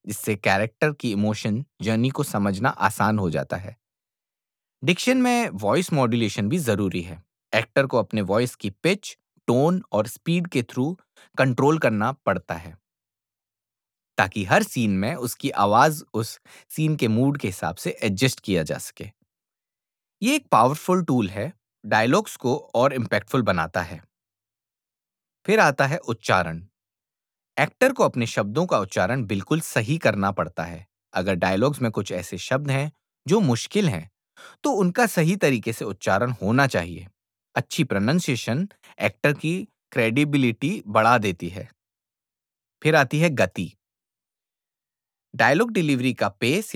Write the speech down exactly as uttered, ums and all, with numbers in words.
जिससे कैरेक्टर की emotion journey को समझना आसान हो जाता है। डिक्शन में वॉइस मॉड्यूलेशन भी जरूरी है। एक्टर को अपने वॉइस की पिच, टोन और स्पीड के थ्रू कंट्रोल करना पड़ता है ताकि हर सीन में उसकी आवाज उस सीन के मूड के हिसाब से एडजस्ट किया जा सके। ये एक पावरफुल टूल है, डायलॉग्स को और इम्पैक्टफुल बनाता है। फिर आता है उच्चारण। एक्टर को अपने शब्दों का उच्चारण बिल्कुल सही करना पड़ता है। अगर डायलॉग्स में कुछ ऐसे शब्द हैं जो मुश्किल हैं, तो उनका सही तरीके से उच्चारण होना चाहिए। अच्छी प्रोनाउंसिएशन एक्टर की क्रेडिबिलिटी बढ़ा देती है। फिर आती है गति। डायलॉग डिलीवरी का पेस